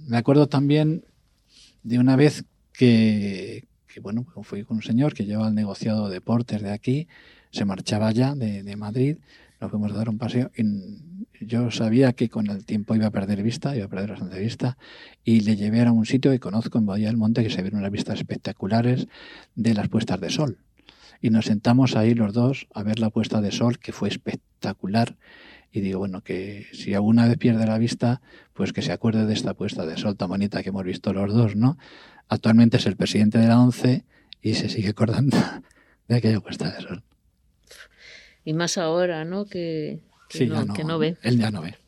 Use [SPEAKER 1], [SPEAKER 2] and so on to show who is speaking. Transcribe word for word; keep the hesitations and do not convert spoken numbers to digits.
[SPEAKER 1] Me acuerdo también de una vez que, que bueno, fui con un señor que lleva el negociado de deportes de aquí, se marchaba ya de, de Madrid, nos fuimos a dar un paseo y yo sabía que con el tiempo iba a perder vista, iba a perder bastante vista, y le llevé a un sitio que conozco en Bahía del Monte que se ven unas vistas espectaculares de las puestas de sol. Y nos sentamos ahí los dos a ver la puesta de sol, que fue espectacular. Y digo, bueno, que si alguna vez pierde la vista, pues que se acuerde de esta puesta de sol tan bonita que hemos visto los dos, ¿no? Actualmente es el presidente de la ONCE y se sigue acordando de aquella puesta de sol.
[SPEAKER 2] Y más ahora, ¿no? Que, que,
[SPEAKER 1] sí,
[SPEAKER 2] no,
[SPEAKER 1] ya no,
[SPEAKER 2] que no ve.
[SPEAKER 1] Él ya no ve.